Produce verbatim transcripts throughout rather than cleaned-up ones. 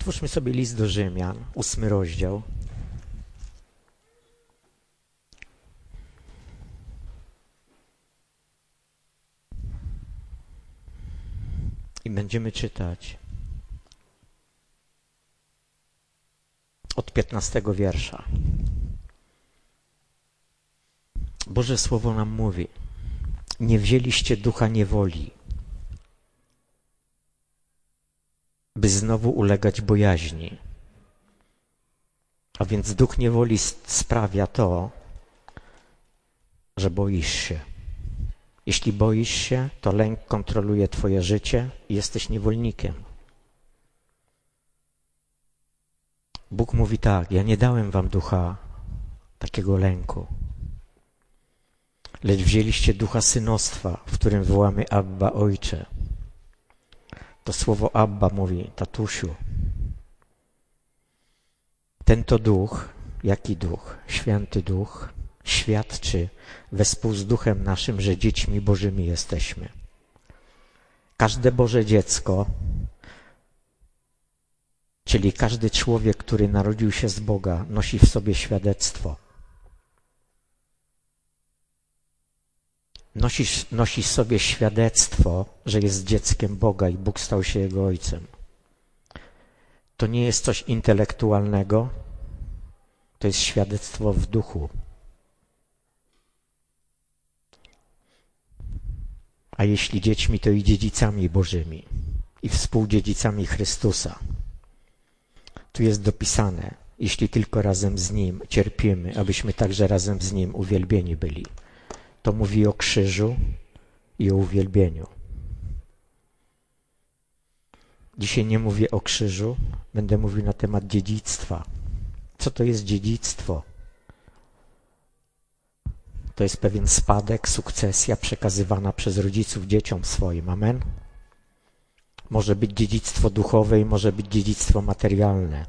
Otwórzmy sobie list do Rzymian, ósmy rozdział. I będziemy czytać od piętnastego wiersza. Boże Słowo nam mówi: nie wzięliście ducha niewoli, by znowu ulegać bojaźni. A więc duch niewoli sprawia to, że boisz się. Jeśli boisz się, to lęk kontroluje twoje życie i jesteś niewolnikiem. Bóg mówi tak: ja nie dałem wam ducha takiego lęku, lecz wzięliście ducha synostwa, w którym wołamy Abba, Ojcze. To słowo Abba mówi: tatusiu. Ten to duch, jaki duch? Święty Duch, świadczy wespół z duchem naszym, że dziećmi Bożymi jesteśmy. Każde Boże dziecko, czyli każdy człowiek, który narodził się z Boga, nosi w sobie świadectwo. Nosi, nosi w sobie świadectwo, że jest dzieckiem Boga i Bóg stał się jego ojcem. To nie jest coś intelektualnego, to jest świadectwo w duchu. A jeśli dziećmi, to i dziedzicami Bożymi i współdziedzicami Chrystusa. Tu jest dopisane: jeśli tylko razem z Nim cierpimy, abyśmy także razem z Nim uwielbieni byli. To mówi o krzyżu i o uwielbieniu. Dzisiaj nie mówię o krzyżu, będę mówił na temat dziedzictwa. Co to jest dziedzictwo? To jest pewien spadek, sukcesja przekazywana przez rodziców dzieciom swoim. Amen? Może być dziedzictwo duchowe i może być dziedzictwo materialne.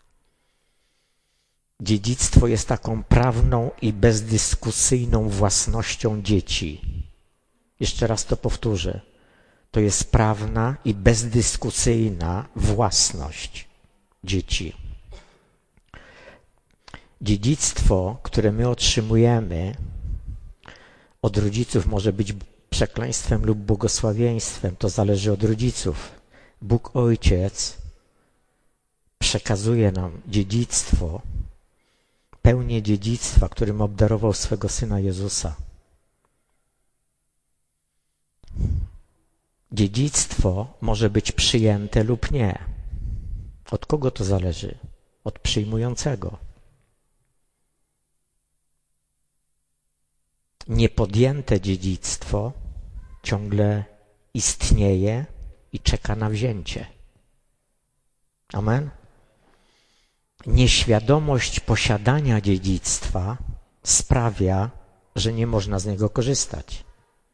Dziedzictwo jest taką prawną i bezdyskusyjną własnością dzieci. Jeszcze raz to powtórzę. To jest prawna i bezdyskusyjna własność dzieci. Dziedzictwo, które my otrzymujemy od rodziców, może być przekleństwem lub błogosławieństwem. To zależy od rodziców. Bóg Ojciec przekazuje nam dziedzictwo, pełnię dziedzictwa, którym obdarował swego Syna Jezusa. Dziedzictwo może być przyjęte lub nie. Od kogo to zależy? Od przyjmującego. Niepodjęte dziedzictwo ciągle istnieje i czeka na wzięcie. Amen? Nieświadomość posiadania dziedzictwa sprawia, że nie można z niego korzystać.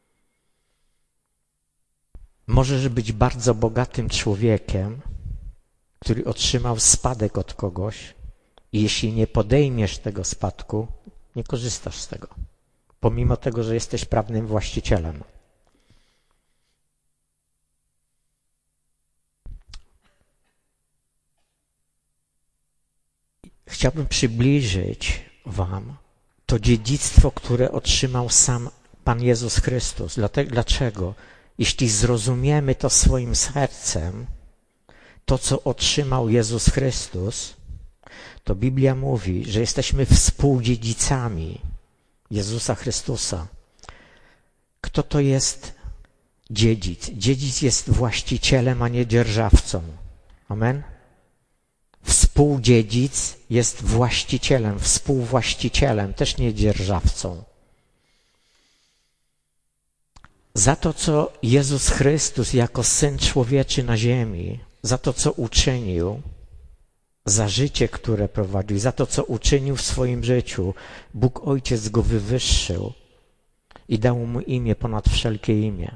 Możesz być bardzo bogatym człowiekiem, który otrzymał spadek od kogoś i jeśli nie podejmiesz tego spadku, nie korzystasz z tego, pomimo tego, że jesteś prawnym właścicielem. Chciałbym przybliżyć wam to dziedzictwo, które otrzymał sam Pan Jezus Chrystus. Dlaczego? Jeśli zrozumiemy to swoim sercem, to co otrzymał Jezus Chrystus, to Biblia mówi, że jesteśmy współdziedzicami Jezusa Chrystusa. Kto to jest dziedzic? Dziedzic jest właścicielem, a nie dzierżawcą. Amen? Współdziedzic jest właścicielem, współwłaścicielem, też nie dzierżawcą. Za to, co Jezus Chrystus jako Syn Człowieczy na ziemi, za to, co uczynił, za życie, które prowadził, za to, co uczynił w swoim życiu, Bóg Ojciec go wywyższył i dał mu imię ponad wszelkie imię.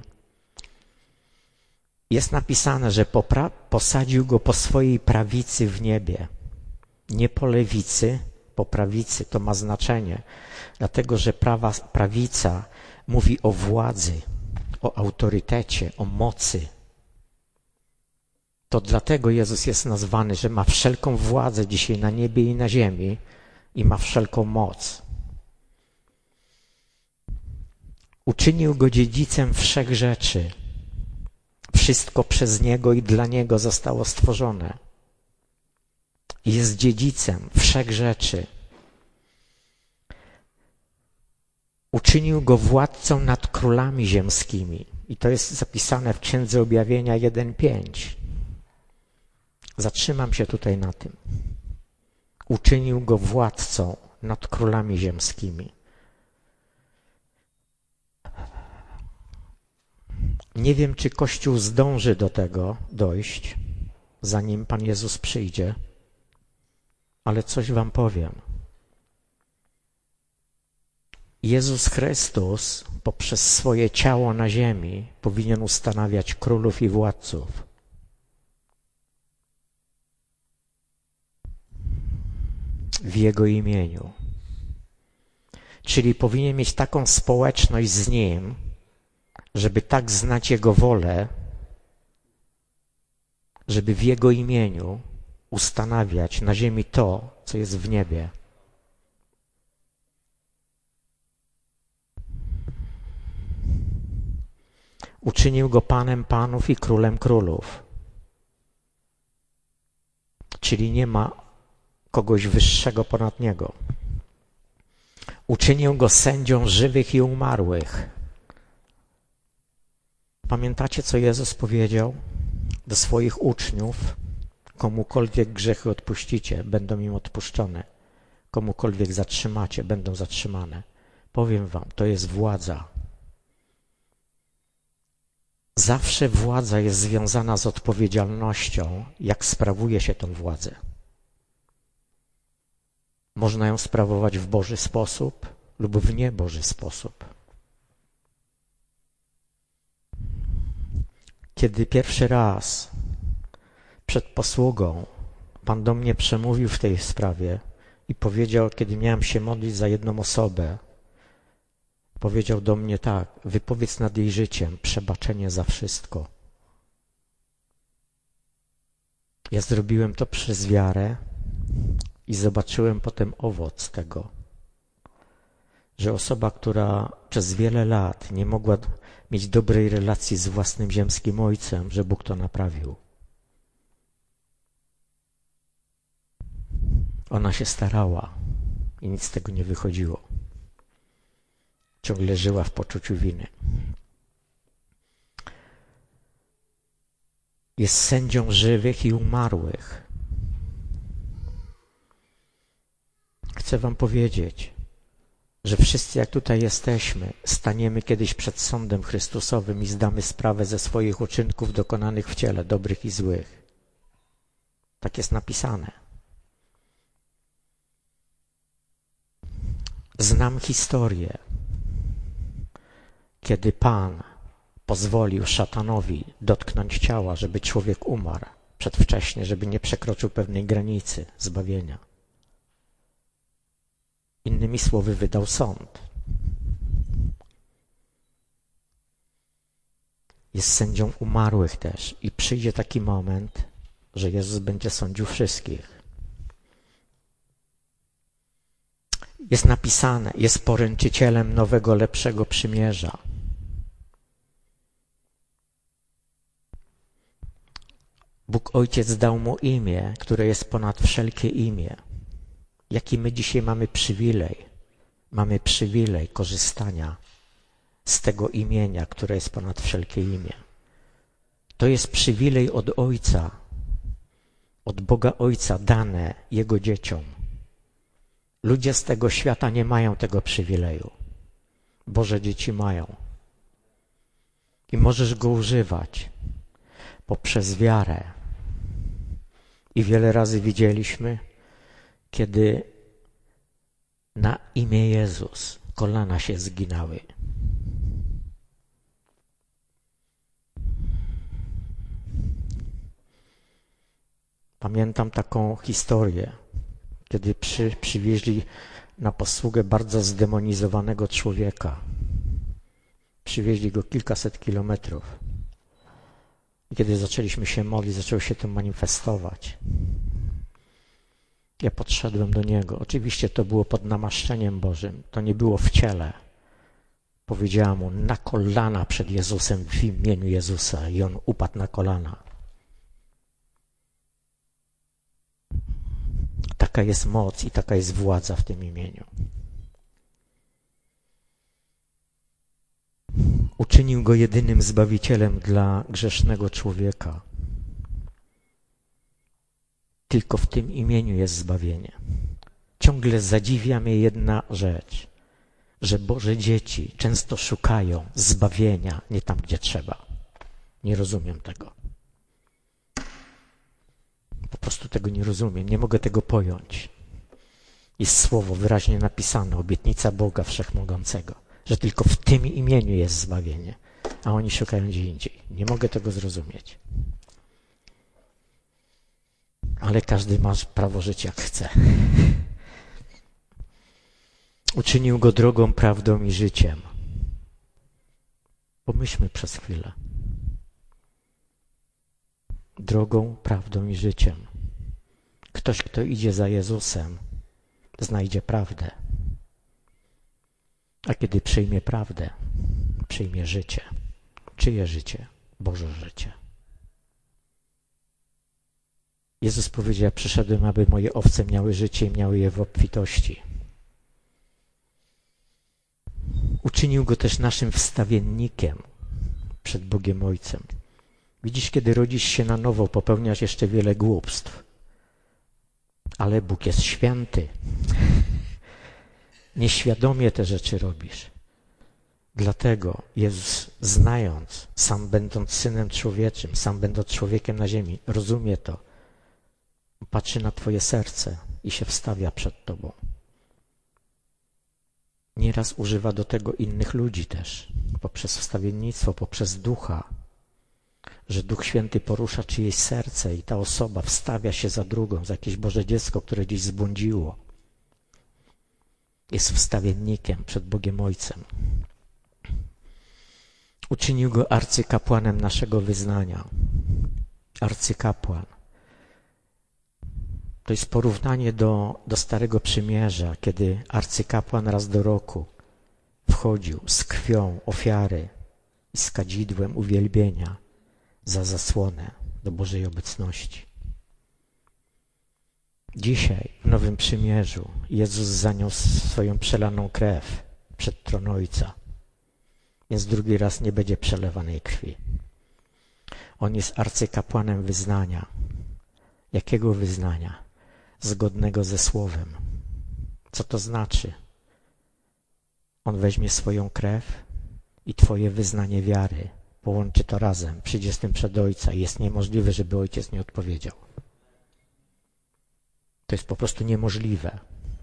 Jest napisane, że popra- posadził go po swojej prawicy w niebie. Nie po lewicy, po prawicy. To ma znaczenie, dlatego że prawa, prawica mówi o władzy, o autorytecie, o mocy. To dlatego Jezus jest nazwany, że ma wszelką władzę dzisiaj na niebie i na ziemi i ma wszelką moc. Uczynił go dziedzicem wszech rzeczy. Wszystko przez Niego i dla Niego zostało stworzone. Jest dziedzicem wszech rzeczy. Uczynił go władcą nad królami ziemskimi. I to jest zapisane w Księdze Objawienia jeden pięć. Zatrzymam się tutaj na tym. Uczynił go władcą nad królami ziemskimi. Nie wiem, czy Kościół zdąży do tego dojść, zanim Pan Jezus przyjdzie, ale coś wam powiem. Jezus Chrystus poprzez swoje ciało na ziemi powinien ustanawiać królów i władców. W Jego imieniu. Czyli powinien mieć taką społeczność z Nim, żeby tak znać Jego wolę, żeby w Jego imieniu ustanawiać na ziemi to, co jest w niebie. Uczynił go Panem Panów i Królem Królów. Czyli nie ma kogoś wyższego ponad Niego. Uczynił go sędzią żywych i umarłych. Pamiętacie, co Jezus powiedział do swoich uczniów? Komukolwiek grzechy odpuścicie, będą im odpuszczone. Komukolwiek zatrzymacie, będą zatrzymane. Powiem wam, to jest władza. Zawsze władza jest związana z odpowiedzialnością, jak sprawuje się tę władzę. Można ją sprawować w Boży sposób lub w nieboży sposób. Kiedy pierwszy raz przed posługą Pan do mnie przemówił w tej sprawie i powiedział, kiedy miałem się modlić za jedną osobę, powiedział do mnie tak: wypowiedz nad jej życiem przebaczenie za wszystko. Ja zrobiłem to przez wiarę i zobaczyłem potem owoc tego, że osoba, która przez wiele lat nie mogła mieć dobrej relacji z własnym ziemskim ojcem, że Bóg to naprawił. Ona się starała i nic z tego nie wychodziło. Ciągle żyła w poczuciu winy. Jest sędzią żywych i umarłych. Chcę wam powiedzieć, że wszyscy, jak tutaj jesteśmy, staniemy kiedyś przed sądem Chrystusowym i zdamy sprawę ze swoich uczynków dokonanych w ciele, dobrych i złych. Tak jest napisane. Znam historię, kiedy Pan pozwolił szatanowi dotknąć ciała, żeby człowiek umarł przedwcześnie, żeby nie przekroczył pewnej granicy zbawienia. Innymi słowy, wydał sąd. Jest sędzią umarłych też i przyjdzie taki moment, że Jezus będzie sądził wszystkich. Jest napisane, jest poręczycielem nowego, lepszego przymierza. Bóg Ojciec dał mu imię, które jest ponad wszelkie imię. Jaki my dzisiaj mamy przywilej? Mamy przywilej korzystania z tego imienia, które jest ponad wszelkie imię. To jest przywilej od Ojca, od Boga Ojca dane Jego dzieciom. Ludzie z tego świata nie mają tego przywileju. Boże dzieci mają. I możesz go używać poprzez wiarę. I wiele razy widzieliśmy, kiedy na imię Jezus kolana się zginały. Pamiętam taką historię, kiedy przy, przywieźli na posługę bardzo zdemonizowanego człowieka. Przywieźli go kilkaset kilometrów. I kiedy zaczęliśmy się modlić, zaczęło się to manifestować. Ja podszedłem do Niego. Oczywiście to było pod namaszczeniem Bożym. To nie było w ciele. Powiedziałam Mu na kolana przed Jezusem w imieniu Jezusa i On upadł na kolana. Taka jest moc i taka jest władza w tym imieniu. Uczynił Go jedynym Zbawicielem dla grzesznego człowieka. Tylko w tym imieniu jest zbawienie. Ciągle zadziwia mnie jedna rzecz, że Boże dzieci często szukają zbawienia nie tam, gdzie trzeba. Nie rozumiem tego. Po prostu tego nie rozumiem, nie mogę tego pojąć. Jest słowo wyraźnie napisane, obietnica Boga Wszechmogącego, że tylko w tym imieniu jest zbawienie, a oni szukają gdzie indziej. Nie mogę tego zrozumieć. Ale każdy ma prawo żyć jak chce. Uczynił Go drogą, prawdą i życiem. Pomyślmy przez chwilę. Drogą, prawdą i życiem. Ktoś, kto idzie za Jezusem, znajdzie prawdę. A kiedy przyjmie prawdę, przyjmie życie. Czyje życie? Boże życie. Jezus powiedział, ja przyszedłem, aby moje owce miały życie i miały je w obfitości. Uczynił Go też naszym wstawiennikiem przed Bogiem Ojcem. Widzisz, kiedy rodzisz się na nowo, popełniasz jeszcze wiele głupstw. Ale Bóg jest święty. Nieświadomie te rzeczy robisz. Dlatego Jezus, znając, sam będąc Synem Człowieczym, sam będąc człowiekiem na ziemi, rozumie to. Patrzy na twoje serce i się wstawia przed tobą. Nieraz używa do tego innych ludzi też, poprzez wstawiennictwo, poprzez Ducha, że Duch Święty porusza czyjeś serce i ta osoba wstawia się za drugą, za jakieś Boże dziecko, które gdzieś zbłądziło. Jest wstawiennikiem przed Bogiem Ojcem. Uczynił Go arcykapłanem naszego wyznania. Arcykapłan. To jest porównanie do, do Starego Przymierza, kiedy arcykapłan raz do roku wchodził z krwią ofiary i z kadzidłem uwielbienia za zasłonę do Bożej obecności. Dzisiaj w Nowym Przymierzu Jezus zaniósł swoją przelaną krew przed tron Ojca, więc drugi raz nie będzie przelewanej krwi. On jest arcykapłanem wyznania. Jakiego wyznania? Zgodnego ze Słowem. Co to znaczy? On weźmie swoją krew i twoje wyznanie wiary, połączy to razem, przyjdzie z tym przed Ojca i jest niemożliwe, żeby Ojciec nie odpowiedział. To jest po prostu niemożliwe.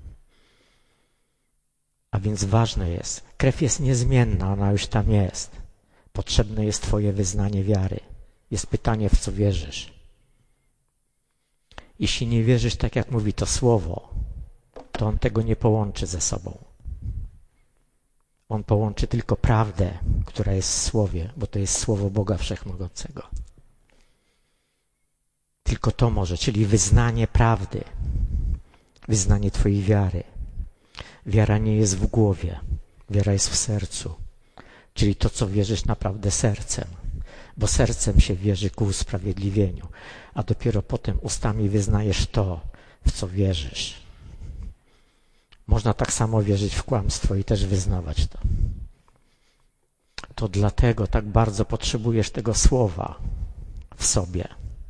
A więc ważne jest, krew jest niezmienna, ona już tam jest. Potrzebne jest twoje wyznanie wiary. Jest pytanie, w co wierzysz. Jeśli nie wierzysz tak, jak mówi to Słowo, to On tego nie połączy ze sobą. On połączy tylko prawdę, która jest w Słowie, bo to jest Słowo Boga Wszechmogącego. Tylko to może, czyli wyznanie prawdy, wyznanie twojej wiary. Wiara nie jest w głowie, wiara jest w sercu, czyli to, co wierzysz naprawdę sercem, bo sercem się wierzy ku usprawiedliwieniu, a dopiero potem ustami wyznajesz to, w co wierzysz. Można tak samo wierzyć w kłamstwo i też wyznawać to. To dlatego tak bardzo potrzebujesz tego słowa w sobie.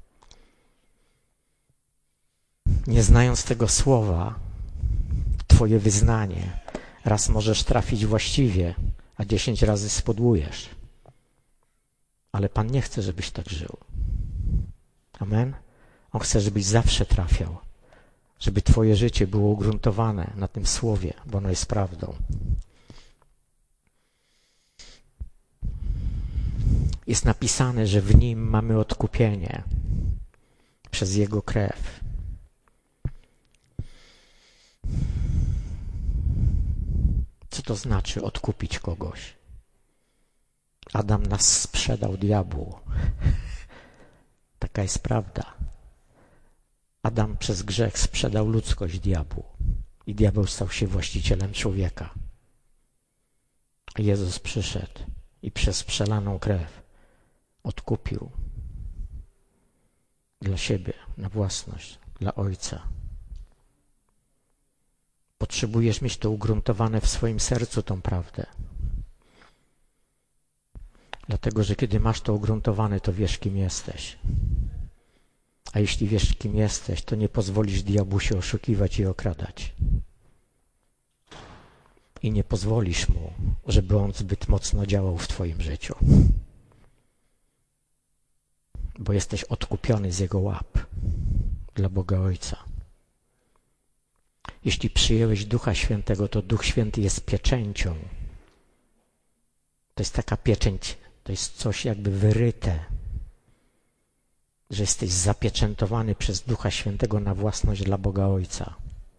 Nie znając tego słowa, twoje wyznanie, raz możesz trafić właściwie, a dziesięć razy spodłujesz. Ale Pan nie chce, żebyś tak żył. Amen? On chce, żebyś zawsze trafiał. Żeby twoje życie było ugruntowane na tym słowie, bo ono jest prawdą. Jest napisane, że w Nim mamy odkupienie przez Jego krew. Co to znaczy odkupić kogoś? Adam nas sprzedał diabłu. Taka jest prawda. Adam przez grzech sprzedał ludzkość diabłu i diabeł stał się właścicielem człowieka. A Jezus przyszedł i przez przelaną krew odkupił dla siebie, na własność, dla Ojca. Potrzebujesz mieć to ugruntowane w swoim sercu, tą prawdę. Dlatego, że kiedy masz to ugruntowane, to wiesz, kim jesteś. A jeśli wiesz, kim jesteś, to nie pozwolisz diabłu się oszukiwać i okradać. I nie pozwolisz mu, żeby on zbyt mocno działał w twoim życiu. Bo jesteś odkupiony z jego łap dla Boga Ojca. Jeśli przyjęłeś Ducha Świętego, to Duch Święty jest pieczęcią. To jest taka pieczęć, to jest coś jakby wyryte, że jesteś zapieczętowany przez Ducha Świętego na własność dla Boga Ojca.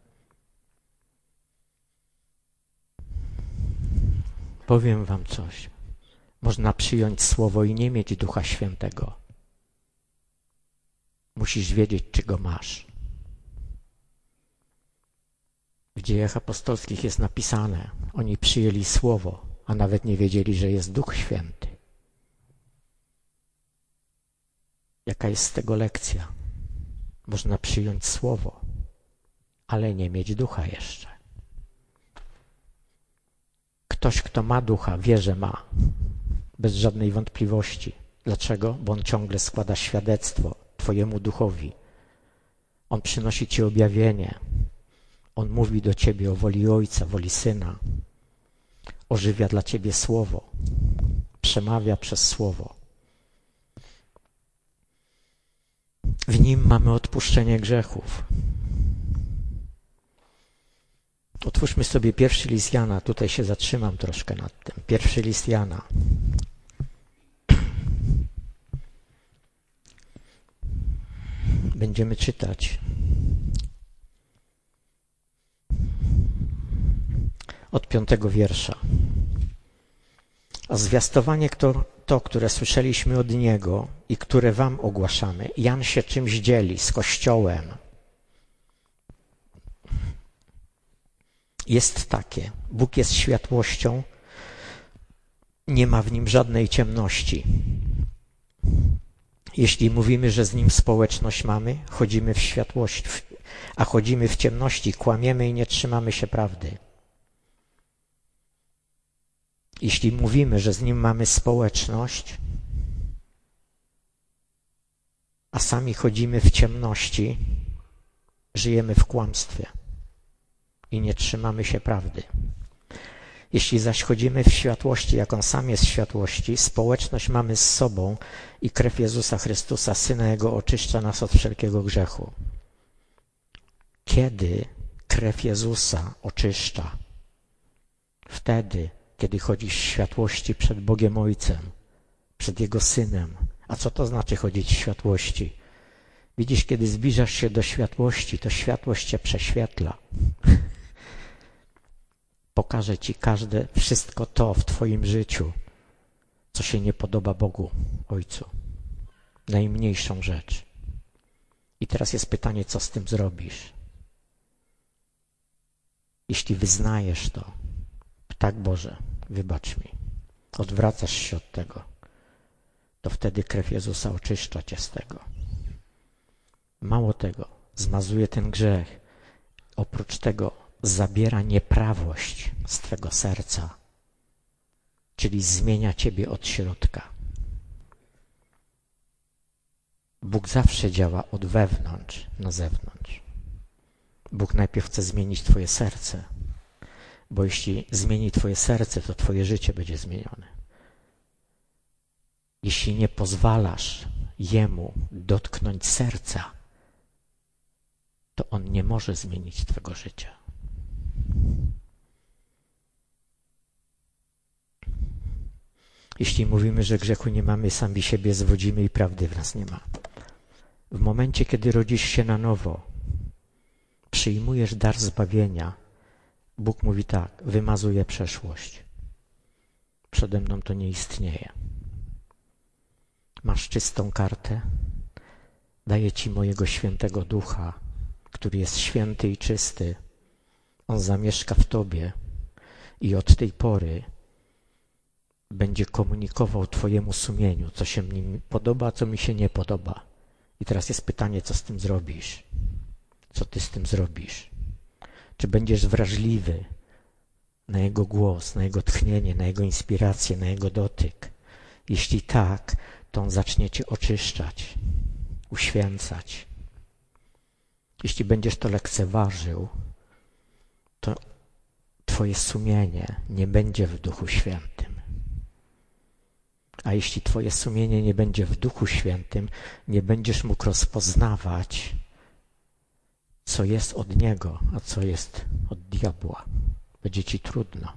Powiem wam coś. Można przyjąć Słowo i nie mieć Ducha Świętego. Musisz wiedzieć, czy go masz. W Dziejach Apostolskich jest napisane, oni przyjęli Słowo, a nawet nie wiedzieli, że jest Duch Święty. Jaka jest z tego lekcja? Można przyjąć Słowo, ale nie mieć Ducha jeszcze. Ktoś, kto ma Ducha, wie, że ma. Bez żadnej wątpliwości. Dlaczego? Bo on ciągle składa świadectwo twojemu Duchowi. On przynosi ci objawienie. On mówi do ciebie o woli Ojca, woli Syna. Ożywia dla ciebie Słowo. Przemawia przez Słowo. W nim mamy odpuszczenie grzechów. Otwórzmy sobie pierwszy list Jana. Tutaj się zatrzymam troszkę nad tym. Pierwszy list Jana. Będziemy czytać od piątego wiersza. A zwiastowanie to, to, które słyszeliśmy od Niego i które wam ogłaszamy. Jan się czymś dzieli z Kościołem. Jest takie. Bóg jest światłością. Nie ma w Nim żadnej ciemności. Jeśli mówimy, że z Nim społeczność mamy, chodzimy w światłości, a chodzimy w ciemności, kłamiemy i nie trzymamy się prawdy. Jeśli mówimy, że z Nim mamy społeczność, a sami chodzimy w ciemności, żyjemy w kłamstwie i nie trzymamy się prawdy. Jeśli zaś chodzimy w światłości, jak On sam jest w światłości, społeczność mamy z sobą i krew Jezusa Chrystusa, Syna Jego, oczyszcza nas od wszelkiego grzechu. Kiedy krew Jezusa oczyszcza? Wtedy, kiedy chodzisz w światłości przed Bogiem Ojcem, przed Jego Synem. A co to znaczy chodzić w światłości? Widzisz, kiedy zbliżasz się do światłości, to światłość cię prześwietla. Pokaże ci każde, wszystko to w twoim życiu, co się nie podoba Bogu, Ojcu. Najmniejszą rzecz. I teraz jest pytanie, co z tym zrobisz? Jeśli wyznajesz to, tak Boże, wybacz mi, odwracasz się od tego, to wtedy krew Jezusa oczyszcza cię z tego. Mało tego, zmazuje ten grzech. Oprócz tego zabiera nieprawość z twego serca, czyli zmienia ciebie od środka. Bóg zawsze działa od wewnątrz na zewnątrz. Bóg najpierw chce zmienić twoje serce, bo jeśli zmieni twoje serce, to twoje życie będzie zmienione. Jeśli nie pozwalasz Jemu dotknąć serca, to On nie może zmienić twego życia. Jeśli mówimy, że grzechu nie mamy, sami siebie zwodzimy i prawdy w nas nie ma. W momencie, kiedy rodzisz się na nowo, przyjmujesz dar zbawienia, Bóg mówi tak, wymazuję przeszłość. Przede mną to nie istnieje. Masz czystą kartę, daję Ci mojego świętego ducha, który jest święty i czysty. On zamieszka w Tobie i od tej pory będzie komunikował Twojemu sumieniu, co się mi podoba, a co mi się nie podoba. I teraz jest pytanie, co z tym zrobisz? Co Ty z tym zrobisz? Czy będziesz wrażliwy na Jego głos, na Jego tchnienie, na Jego inspirację, na Jego dotyk? Jeśli tak, to On zacznie Cię oczyszczać, uświęcać. Jeśli będziesz to lekceważył, to Twoje sumienie nie będzie w Duchu Świętym. A jeśli Twoje sumienie nie będzie w Duchu Świętym, nie będziesz mógł rozpoznawać, co jest od Niego, a co jest od diabła. Będzie Ci trudno.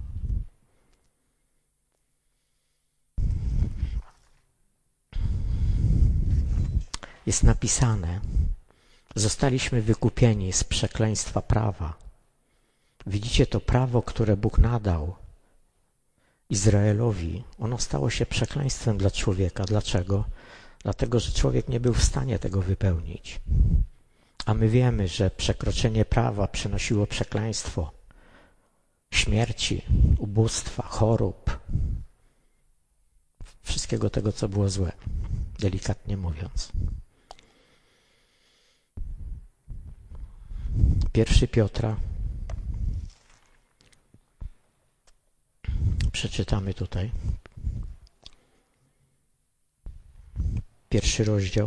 Jest napisane, zostaliśmy wykupieni z przekleństwa prawa. Widzicie, to prawo, które Bóg nadał Izraelowi, ono stało się przekleństwem dla człowieka. Dlaczego? Dlatego, że człowiek nie był w stanie tego wypełnić. A my wiemy, że przekroczenie prawa przynosiło przekleństwo śmierci, ubóstwa, chorób, wszystkiego tego, co było złe, delikatnie mówiąc. Pierwszy Piotra, przeczytamy tutaj, pierwszy rozdział,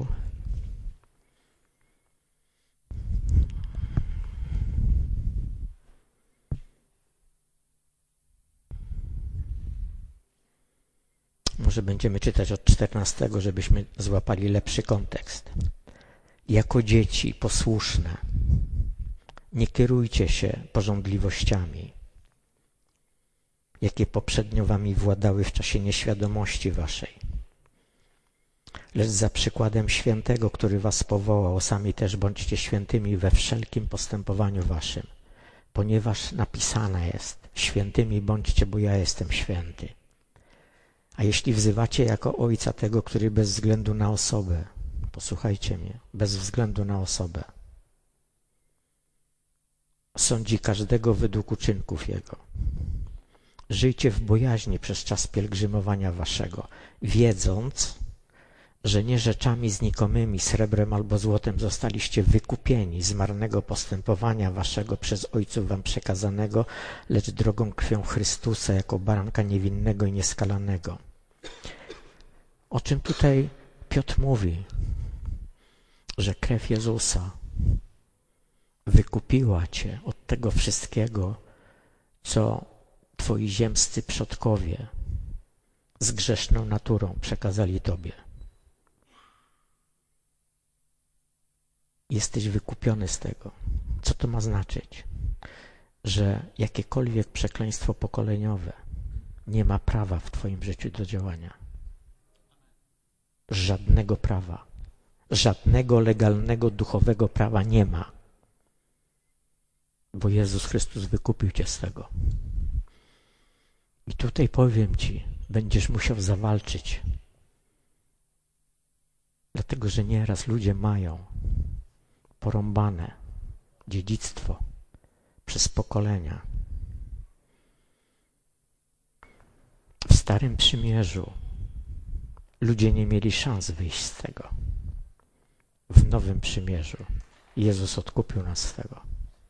może będziemy czytać od czternastego, żebyśmy złapali lepszy kontekst. Jako dzieci posłuszne, nie kierujcie się pożądliwościami, jakie poprzednio wami władały w czasie nieświadomości waszej. Lecz za przykładem świętego, który was powołał, sami też bądźcie świętymi we wszelkim postępowaniu waszym, ponieważ napisane jest, świętymi bądźcie, bo ja jestem święty. A jeśli wzywacie jako Ojca tego, który bez względu na osobę, posłuchajcie mnie, bez względu na osobę, sądzi każdego według uczynków Jego. Żyjcie w bojaźni przez czas pielgrzymowania waszego, wiedząc, że nie rzeczami znikomymi, srebrem albo złotem zostaliście wykupieni z marnego postępowania waszego przez ojców wam przekazanego, lecz drogą krwią Chrystusa jako baranka niewinnego i nieskalanego. O czym tutaj Piotr mówi? Że krew Jezusa wykupiła cię od tego wszystkiego, co twoi ziemscy przodkowie z grzeszną naturą przekazali tobie. Jesteś wykupiony z tego. Co to ma znaczyć? Że jakiekolwiek przekleństwo pokoleniowe nie ma prawa w twoim życiu do działania. Żadnego prawa. Żadnego legalnego, duchowego prawa nie ma. Bo Jezus Chrystus wykupił cię z tego. I tutaj powiem ci, będziesz musiał zawalczyć. Dlatego, że nieraz ludzie mają porąbane dziedzictwo przez pokolenia. W Starym Przymierzu ludzie nie mieli szans wyjść z tego. W Nowym Przymierzu Jezus odkupił nas z tego.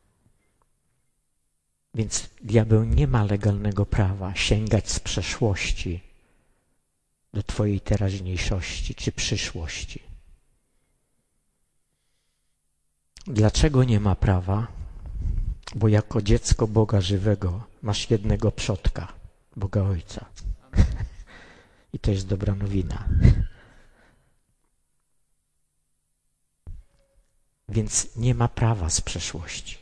Więc diabeł nie ma legalnego prawa sięgać z przeszłości do twojej teraźniejszości czy przyszłości. Dlaczego nie ma prawa? Bo jako dziecko Boga żywego masz jednego przodka, Boga Ojca. I to jest dobra nowina. Więc nie ma prawa z przeszłości.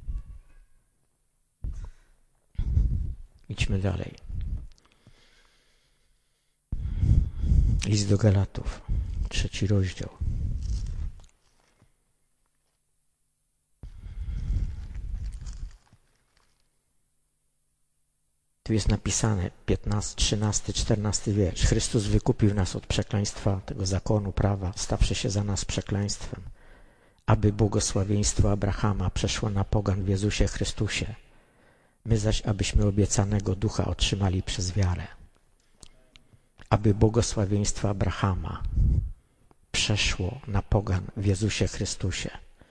Idźmy dalej. List do Galatów, trzeci rozdział. Tu jest napisane piętnasty, trzynasty, czternasty wiersz. Chrystus wykupił nas od przekleństwa tego zakonu, prawa, stawszy się za nas przekleństwem, aby błogosławieństwo Abrahama przeszło na pogan w Jezusie Chrystusie. My zaś, abyśmy obiecanego ducha otrzymali przez wiarę. Aby błogosławieństwo Abrahama przeszło na pogan w Jezusie Chrystusie.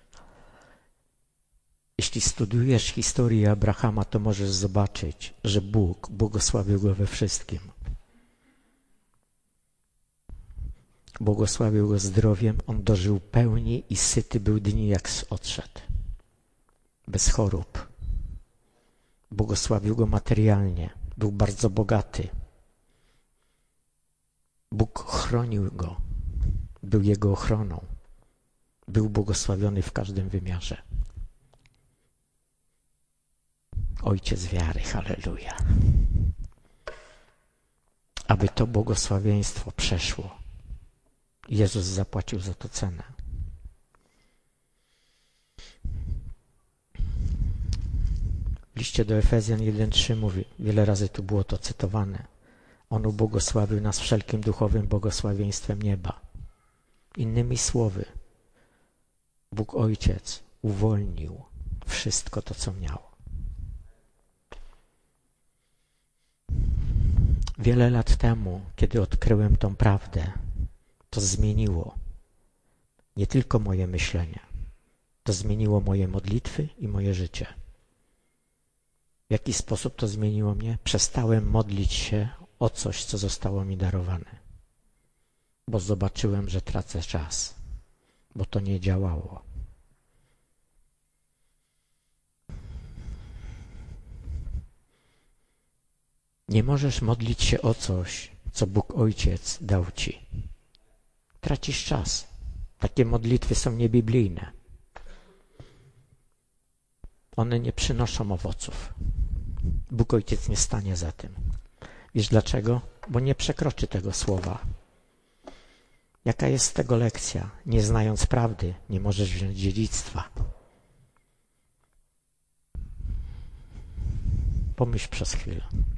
Jeśli studiujesz historię Abrahama, to możesz zobaczyć, że Bóg błogosławił go we wszystkim. Błogosławił go zdrowiem, on dożył pełni i syty był dni, jak odszedł. Bez chorób. Błogosławił go materialnie, był bardzo bogaty. Bóg chronił go, był jego ochroną. Był błogosławiony w każdym wymiarze. Ojciec wiary, halleluja. Aby to błogosławieństwo przeszło, Jezus zapłacił za to cenę. W liście do Efezjan jeden trzy mówi, wiele razy tu było to cytowane, On ubłogosławił nas wszelkim duchowym błogosławieństwem nieba. Innymi słowy, Bóg Ojciec uwolnił wszystko to, co miał. Wiele lat temu, kiedy odkryłem tą prawdę, to zmieniło nie tylko moje myślenie, to zmieniło moje modlitwy i moje życie. W jaki sposób to zmieniło mnie? Przestałem modlić się o coś, co zostało mi darowane, bo zobaczyłem, że tracę czas, bo to nie działało. Nie możesz modlić się o coś, co Bóg Ojciec dał ci. Tracisz czas. Takie modlitwy są niebiblijne. One nie przynoszą owoców. Bóg Ojciec nie stanie za tym. Wiesz dlaczego? Bo nie przekroczy tego słowa. Jaka jest z tego lekcja? Nie znając prawdy, nie możesz wziąć dziedzictwa. Pomyśl przez chwilę.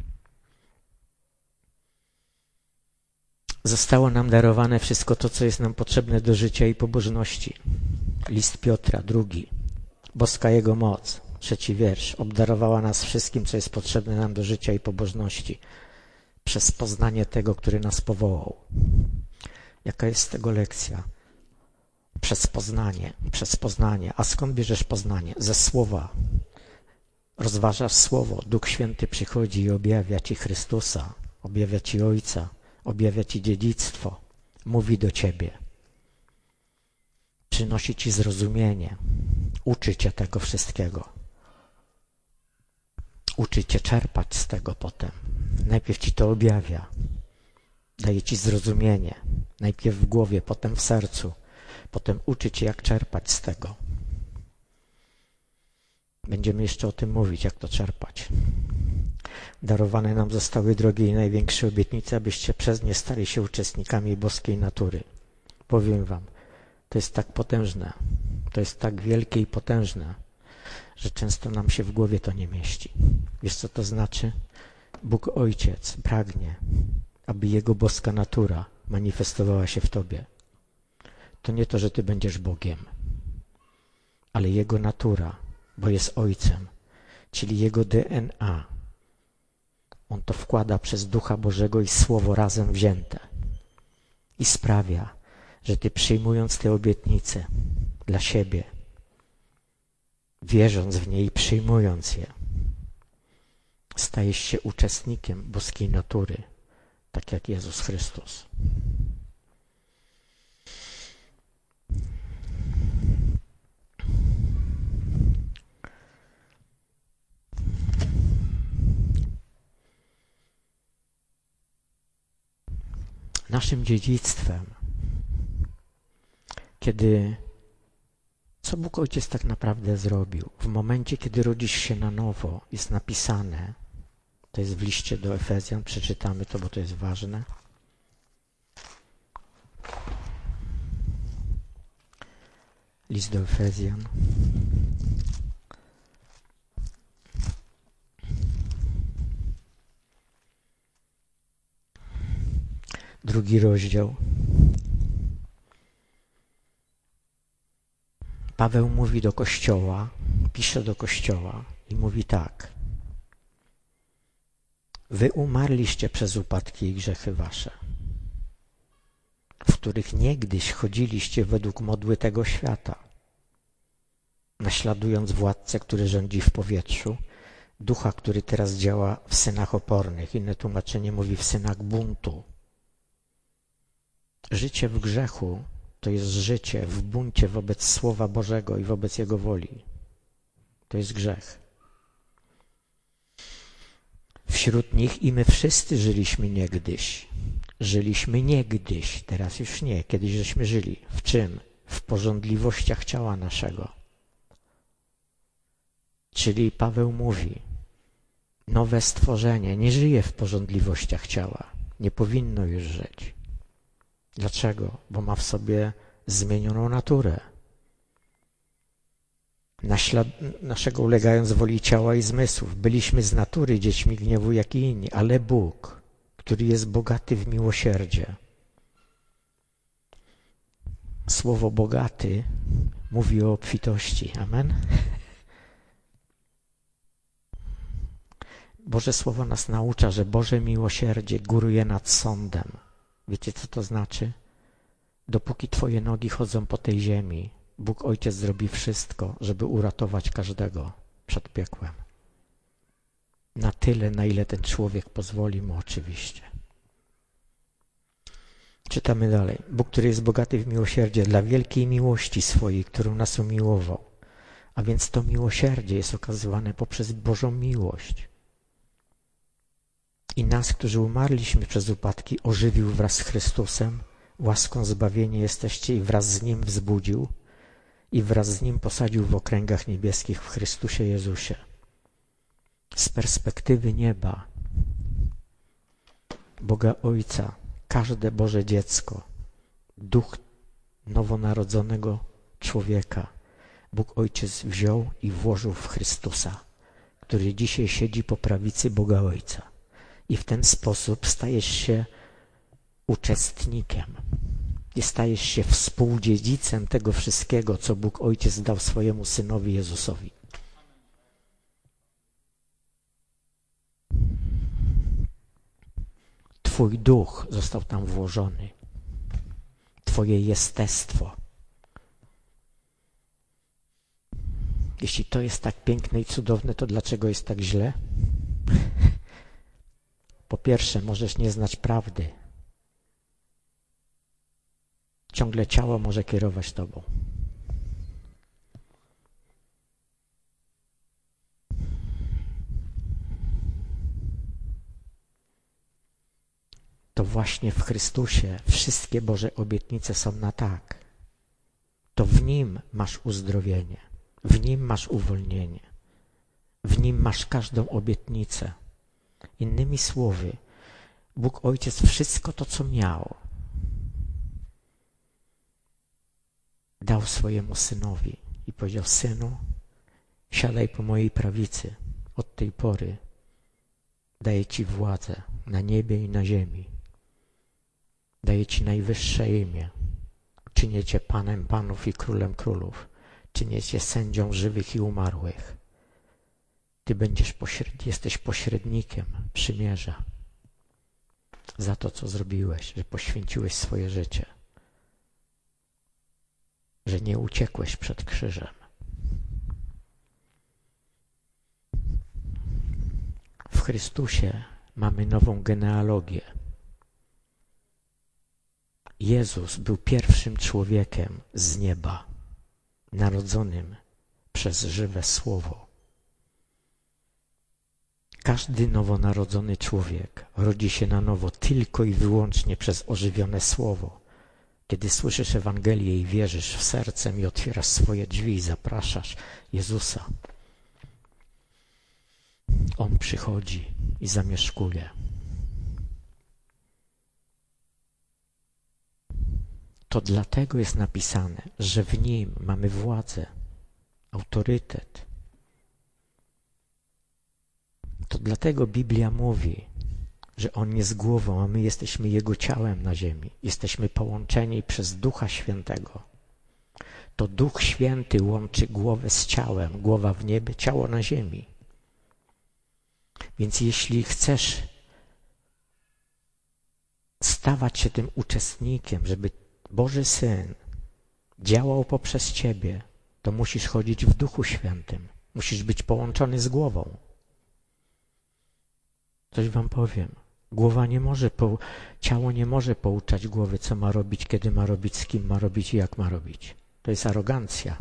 Zostało nam darowane wszystko to, co jest nam potrzebne do życia i pobożności. List Piotra, drugi. Boska Jego moc, trzeci wiersz. Obdarowała nas wszystkim, co jest potrzebne nam do życia i pobożności. Przez poznanie tego, który nas powołał. Jaka jest z tego lekcja? Przez poznanie, przez poznanie. A skąd bierzesz poznanie? Ze słowa. Rozważasz słowo. Duch Święty przychodzi i objawia ci Chrystusa, objawia ci Ojca, objawia ci dziedzictwo, mówi do ciebie. Przynosi ci zrozumienie, uczy cię tego wszystkiego. Uczy cię czerpać z tego potem. Najpierw ci to objawia, daje ci zrozumienie, najpierw w głowie, potem w sercu, potem uczy cię, jak czerpać z tego. Będziemy jeszcze o tym mówić, jak to czerpać. Darowane nam zostały drogie i największe obietnice, abyście przez nie stali się uczestnikami boskiej natury. Powiem wam, to jest tak potężne, to jest tak wielkie i potężne, że często nam się w głowie to nie mieści. Wiesz, co to znaczy? Bóg Ojciec pragnie, aby Jego boska natura manifestowała się w tobie. To nie to, że ty będziesz Bogiem, ale Jego natura, bo jest Ojcem, czyli Jego D N A. On to wkłada przez Ducha Bożego i Słowo razem wzięte i sprawia, że ty przyjmując te obietnice dla siebie, wierząc w nie i przyjmując je, stajesz się uczestnikiem boskiej natury, tak jak Jezus Chrystus. Naszym dziedzictwem, kiedy, co Bóg Ojciec tak naprawdę zrobił? W momencie, kiedy rodzisz się na nowo, jest napisane, to jest w liście do Efezjan, przeczytamy to, bo to jest ważne. List do Efezjan. drugi rozdział. Paweł mówi do Kościoła, pisze do Kościoła i mówi tak. Wy umarliście przez upadki i grzechy wasze, w których niegdyś chodziliście według modły tego świata, naśladując władcę, który rządzi w powietrzu, ducha, który teraz działa w synach opornych. Inne tłumaczenie mówi w synach buntu. Życie w grzechu to jest życie w buncie wobec Słowa Bożego i wobec Jego woli. To jest grzech. Wśród nich i my wszyscy żyliśmy niegdyś. Żyliśmy niegdyś, teraz już nie. Kiedyś żeśmy żyli. W czym? W pożądliwościach ciała naszego. Czyli Paweł mówi, nowe stworzenie nie żyje w pożądliwościach ciała. Nie powinno już żyć. Dlaczego? Bo ma w sobie zmienioną naturę. Naślad... Naszego ulegając woli ciała i zmysłów. Byliśmy z natury dziećmi gniewu jak i inni, ale Bóg, który jest bogaty w miłosierdzie. Słowo bogaty mówi o obfitości. Amen? Boże Słowo nas naucza, że Boże miłosierdzie góruje nad sądem. Wiecie, co to znaczy? Dopóki Twoje nogi chodzą po tej ziemi, Bóg Ojciec zrobi wszystko, żeby uratować każdego przed piekłem. Na tyle, na ile ten człowiek pozwoli mu oczywiście. Czytamy dalej. Bóg, który jest bogaty w miłosierdzie dla wielkiej miłości swojej, którą nas umiłował. A więc to miłosierdzie jest okazywane poprzez Bożą miłość. I nas, którzy umarliśmy przez upadki, ożywił wraz z Chrystusem, łaską zbawienie jesteście i wraz z Nim wzbudził i wraz z Nim posadził w okręgach niebieskich w Chrystusie Jezusie. Z perspektywy nieba, Boga Ojca, każde Boże dziecko, duch nowonarodzonego człowieka, Bóg Ojciec wziął i włożył w Chrystusa, który dzisiaj siedzi po prawicy Boga Ojca. I w ten sposób stajesz się uczestnikiem i stajesz się współdziedzicem tego wszystkiego, co Bóg Ojciec dał swojemu Synowi Jezusowi. Twój duch został tam włożony. Twoje jestestwo. Jeśli to jest tak piękne i cudowne, to dlaczego jest tak źle? Po pierwsze, możesz nie znać prawdy. Ciągle ciało może kierować tobą. To właśnie w Chrystusie wszystkie Boże obietnice są na tak. To w Nim masz uzdrowienie, w Nim masz uwolnienie, w Nim masz każdą obietnicę. Innymi słowy, Bóg Ojciec wszystko to, co miał, dał swojemu Synowi i powiedział: Synu, siadaj po mojej prawicy. Od tej pory daję Ci władzę na niebie i na ziemi. Daję Ci najwyższe imię. Czynię Cię Panem Panów i Królem Królów. Czynię Cię sędzią żywych i umarłych. Ty będziesz pośred... jesteś pośrednikiem przymierza za to, co zrobiłeś, że poświęciłeś swoje życie, że nie uciekłeś przed krzyżem. W Chrystusie mamy nową genealogię. Jezus był pierwszym człowiekiem z nieba, narodzonym przez żywe Słowo. Każdy nowonarodzony człowiek rodzi się na nowo tylko i wyłącznie przez ożywione Słowo. Kiedy słyszysz Ewangelię i wierzysz w sercem i otwierasz swoje drzwi i zapraszasz Jezusa, On przychodzi i zamieszkuje. To dlatego jest napisane, że w Nim mamy władzę, autorytet. To dlatego Biblia mówi, że On jest głową, a my jesteśmy Jego ciałem na ziemi. Jesteśmy połączeni przez Ducha Świętego. To Duch Święty łączy głowę z ciałem, głowa w niebie, ciało na ziemi. Więc jeśli chcesz stawać się tym uczestnikiem, żeby Boży Syn działał poprzez ciebie, to musisz chodzić w Duchu Świętym. Musisz być połączony z głową. Coś wam powiem. Głowa nie może, po, ciało nie może pouczać głowy, co ma robić, kiedy ma robić, z kim ma robić i jak ma robić. To jest arogancja.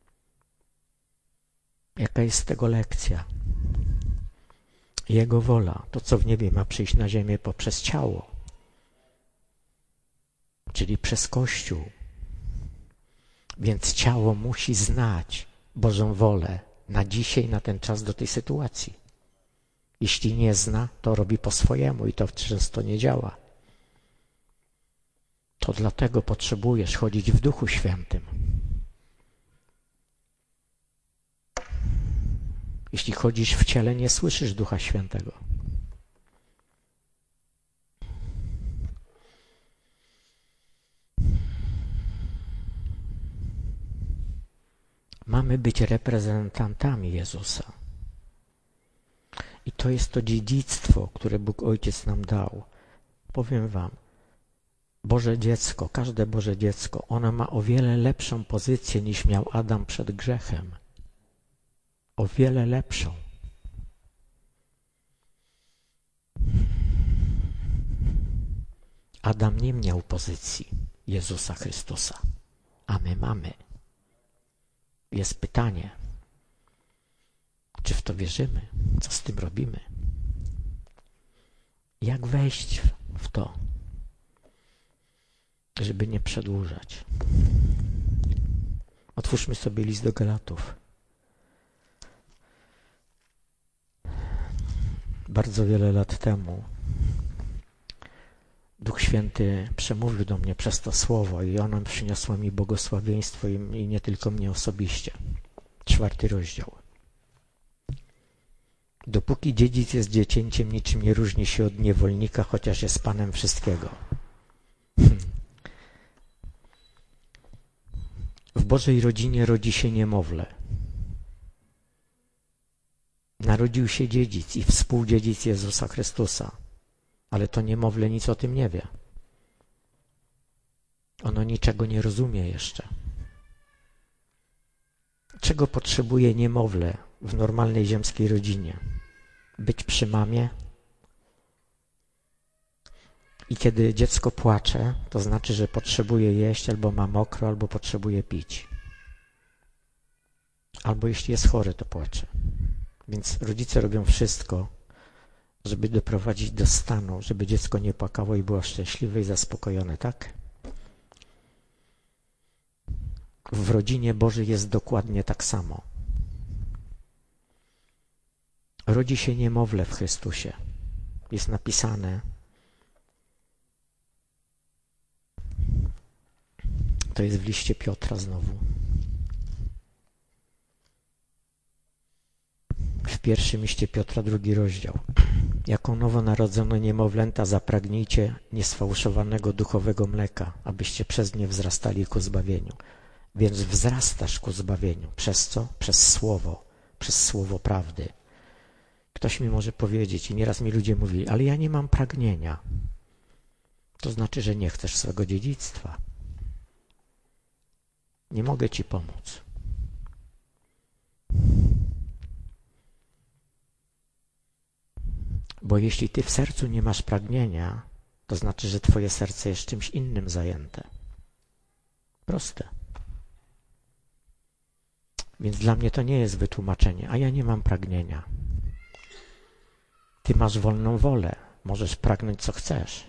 Jaka jest z tego lekcja? Jego wola, to co w niebie ma przyjść na ziemię poprzez ciało, czyli przez Kościół. Więc ciało musi znać Bożą wolę na dzisiaj, na ten czas, do tej sytuacji. Jeśli nie zna, to robi po swojemu i to często nie działa. To dlatego potrzebujesz chodzić w Duchu Świętym. Jeśli chodzisz w ciele, nie słyszysz Ducha Świętego. Mamy być reprezentantami Jezusa. I to jest to dziedzictwo, które Bóg Ojciec nam dał. Powiem wam, Boże dziecko, każde Boże dziecko, ono ma o wiele lepszą pozycję niż miał Adam przed grzechem. O wiele lepszą. Adam nie miał pozycji Jezusa Chrystusa, a my mamy. Jest pytanie, czy w to wierzymy? Co z tym robimy? Jak wejść w to, żeby nie przedłużać? Otwórzmy sobie list do Galatów. Bardzo wiele lat temu Duch Święty przemówił do mnie przez to słowo i ono przyniosło mi błogosławieństwo i, i nie tylko mnie osobiście. Czwarty rozdział. Dopóki dziedzic jest dziecięciem, niczym nie różni się od niewolnika, chociaż jest panem wszystkiego. Hmm. W Bożej rodzinie rodzi się niemowlę. Narodził się dziedzic i współdziedzic Jezusa Chrystusa. Ale to niemowlę nic o tym nie wie. Ono niczego nie rozumie jeszcze. Czego potrzebuje niemowlę w normalnej ziemskiej rodzinie? Być przy mamie. I kiedy dziecko płacze, to znaczy, że potrzebuje jeść, albo ma mokro, albo potrzebuje pić. Albo jeśli jest chore, to płacze. Więc rodzice robią wszystko, żeby doprowadzić do stanu, żeby dziecko nie płakało i było szczęśliwe i zaspokojone, tak? W rodzinie Bożej jest dokładnie tak samo. Rodzi się niemowlę w Chrystusie. Jest napisane, to jest w liście Piotra znowu. W pierwszym liście Piotra, drugi rozdział. Jako nowonarodzone niemowlęta zapragnijcie niesfałszowanego duchowego mleka, abyście przez nie wzrastali ku zbawieniu. Więc wzrastasz ku zbawieniu. Przez co? Przez słowo. Przez słowo prawdy. Ktoś mi może powiedzieć, i nieraz mi ludzie mówili, ale ja nie mam pragnienia. To znaczy, że nie chcesz swego dziedzictwa. Nie mogę ci pomóc. Bo jeśli ty w sercu nie masz pragnienia, to znaczy, że twoje serce jest czymś innym zajęte. Proste. Więc dla mnie to nie jest wytłumaczenie, a ja nie mam pragnienia. Ty masz wolną wolę, możesz pragnąć co chcesz.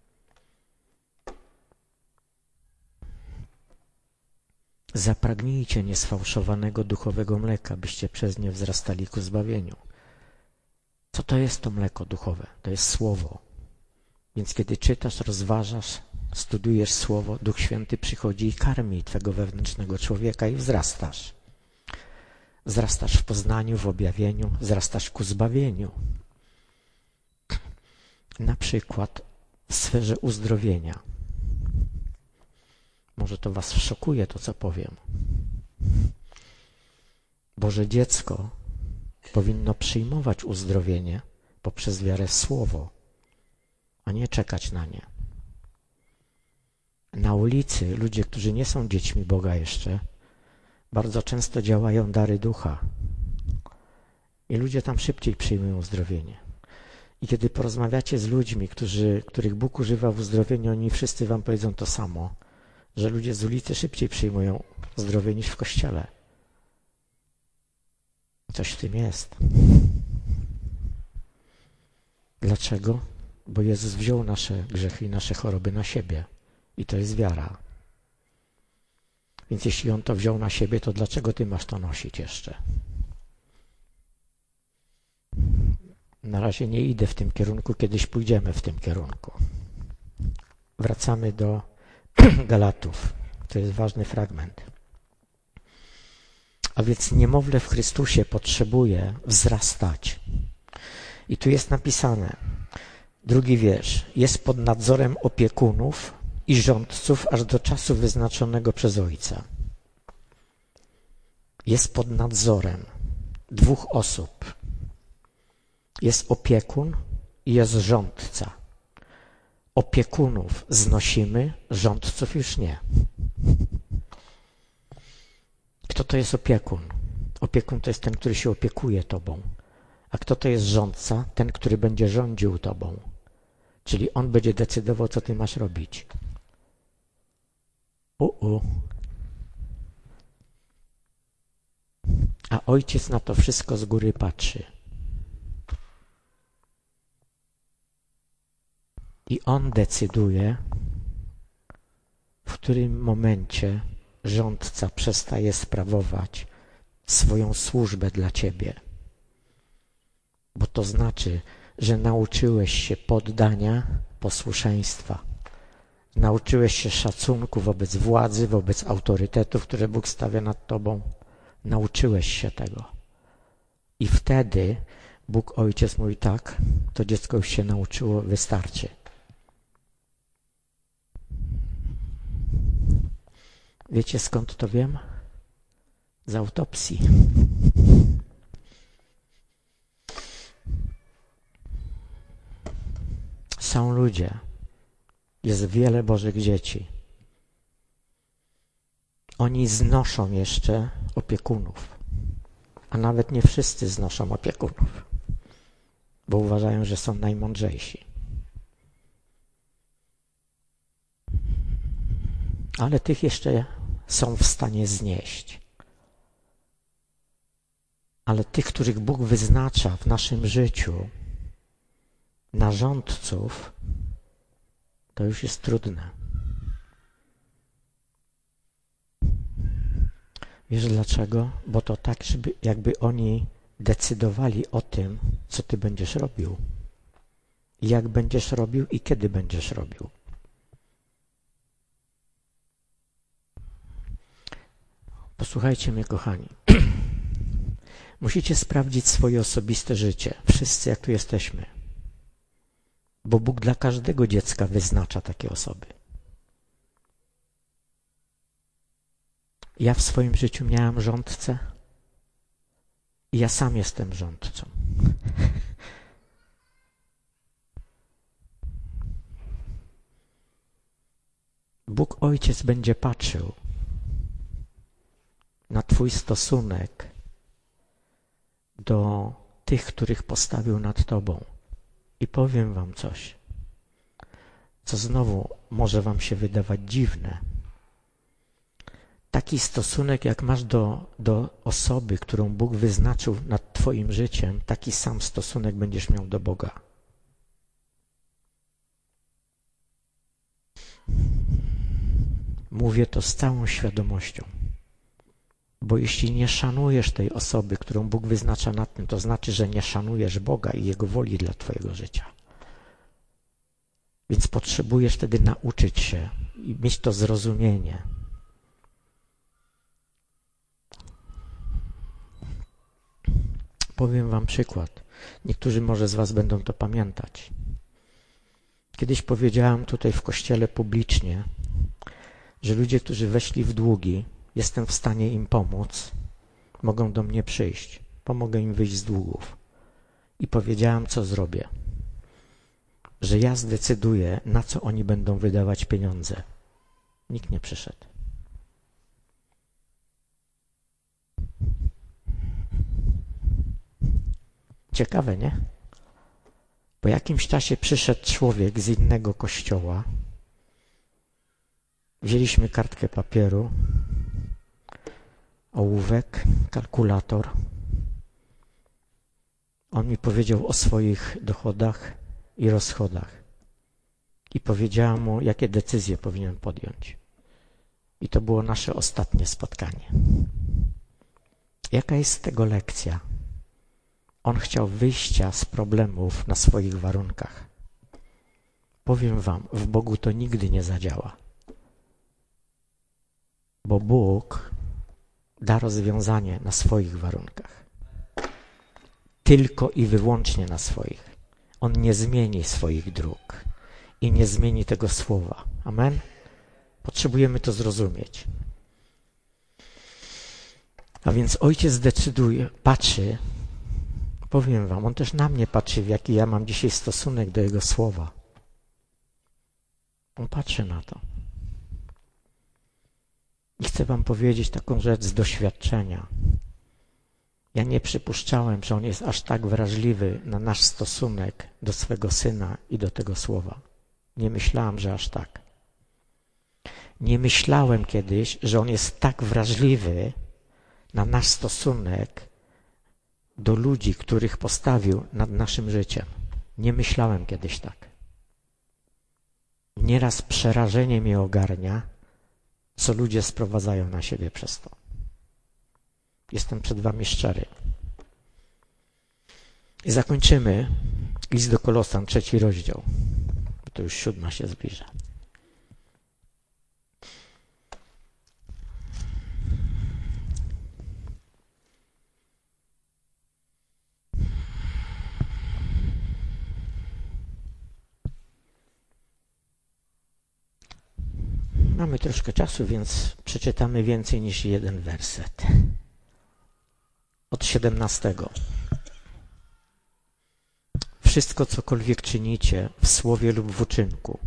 Zapragnijcie niesfałszowanego duchowego mleka, byście przez nie wzrastali ku zbawieniu. Co to jest to mleko duchowe? To jest Słowo. Więc kiedy czytasz, rozważasz, studujesz Słowo, Duch Święty przychodzi i karmi twego wewnętrznego człowieka i wzrastasz. Wzrastasz w poznaniu, w objawieniu, wzrastasz ku zbawieniu. Na przykład w sferze uzdrowienia. Może to was szokuje, to co powiem. Boże dziecko powinno przyjmować uzdrowienie poprzez wiarę w Słowo, a nie czekać na nie. Na ulicy ludzie, którzy nie są dziećmi Boga jeszcze, bardzo często działają dary ducha. I ludzie tam szybciej przyjmują uzdrowienie. I kiedy porozmawiacie z ludźmi, którzy, których Bóg używa w uzdrowieniu, oni wszyscy wam powiedzą to samo, że ludzie z ulicy szybciej przyjmują uzdrowienie niż w kościele. Coś w tym jest. Dlaczego? Bo Jezus wziął nasze grzechy i nasze choroby na siebie. I to jest wiara. Więc jeśli On to wziął na siebie, to dlaczego ty masz to nosić jeszcze? Na razie nie idę w tym kierunku, kiedyś pójdziemy w tym kierunku. Wracamy do Galatów. To jest ważny fragment. A więc niemowlę w Chrystusie potrzebuje wzrastać. I tu jest napisane, drugi wiersz, jest pod nadzorem opiekunów i rządców aż do czasu wyznaczonego przez Ojca. Jest pod nadzorem dwóch osób. Jest opiekun i jest rządca. Opiekunów znosimy, rządców już nie. Kto to jest opiekun? Opiekun to jest ten, który się opiekuje tobą. A kto to jest rządca? Ten, który będzie rządził tobą. Czyli on będzie decydował, co ty masz robić. U-u. A ojciec na to wszystko z góry patrzy. I on decyduje, w którym momencie rządca przestaje sprawować swoją służbę dla ciebie. Bo to znaczy, że nauczyłeś się poddania, posłuszeństwa. Nauczyłeś się szacunku wobec władzy, wobec autorytetów, które Bóg stawia nad tobą. Nauczyłeś się tego. I wtedy Bóg Ojciec mówi tak, to dziecko już się nauczyło, wystarczy. Wiecie, skąd to wiem? Z autopsji. Są ludzie, jest wiele Bożych dzieci. Oni znoszą jeszcze opiekunów, a nawet nie wszyscy znoszą opiekunów, bo uważają, że są najmądrzejsi. Ale tych jeszcze są w stanie znieść. Ale tych, których Bóg wyznacza w naszym życiu na rządców, to już jest trudne. Wiesz dlaczego? Bo to tak, żeby jakby oni decydowali o tym, co ty będziesz robił. Jak będziesz robił i kiedy będziesz robił. Posłuchajcie mnie, kochani. Musicie sprawdzić swoje osobiste życie. Wszyscy, jak tu jesteśmy. Bo Bóg dla każdego dziecka wyznacza takie osoby. Ja w swoim życiu miałem rządcę i ja sam jestem rządcą. Bóg Ojciec będzie patrzył na twój stosunek do tych, których postawił nad tobą. I powiem wam coś, co znowu może wam się wydawać dziwne. Taki stosunek, jak masz do, do osoby, którą Bóg wyznaczył nad twoim życiem, taki sam stosunek będziesz miał do Boga. Mówię to z całą świadomością. Bo jeśli nie szanujesz tej osoby, którą Bóg wyznacza nad tym, to znaczy, że nie szanujesz Boga i Jego woli dla twojego życia. Więc potrzebujesz wtedy nauczyć się i mieć to zrozumienie. Powiem wam przykład. Niektórzy może z was będą to pamiętać. Kiedyś powiedziałem tutaj w kościele publicznie, że ludzie, którzy weszli w długi, jestem w stanie im pomóc, mogą do mnie przyjść, pomogę im wyjść z długów. I powiedziałem, co zrobię, że ja zdecyduję, na co oni będą wydawać pieniądze. Nikt nie przyszedł. Ciekawe, nie? Po jakimś czasie przyszedł człowiek z innego kościoła. Wzięliśmy kartkę papieru, ołówek, kalkulator. On mi powiedział o swoich dochodach i rozchodach. I powiedziałem mu, jakie decyzje powinien podjąć. I to było nasze ostatnie spotkanie. Jaka jest z tego lekcja? On chciał wyjścia z problemów na swoich warunkach. Powiem wam, w Bogu to nigdy nie zadziała. Bo Bóg da rozwiązanie na swoich warunkach. Tylko i wyłącznie na swoich. On nie zmieni swoich dróg i nie zmieni tego słowa. Amen? Potrzebujemy to zrozumieć. A więc Ojciec decyduje, patrzy, powiem wam, On też na mnie patrzy, w jaki ja mam dzisiaj stosunek do Jego słowa. On patrzy na to. I chcę wam powiedzieć taką rzecz z doświadczenia. Ja nie przypuszczałem, że On jest aż tak wrażliwy na nasz stosunek do swego Syna i do tego słowa. Nie myślałem, że aż tak. Nie myślałem kiedyś, że On jest tak wrażliwy na nasz stosunek do ludzi, których postawił nad naszym życiem. Nie myślałem kiedyś tak. Nieraz przerażenie mnie ogarnia, co ludzie sprowadzają na siebie przez to. Jestem przed wami szczery. I zakończymy list do Kolosan, trzeci rozdział. To już siódma się zbliża. Mamy troszkę czasu, więc przeczytamy więcej niż jeden werset. Od siedemnastego. Wszystko, cokolwiek czynicie w słowie lub w uczynku.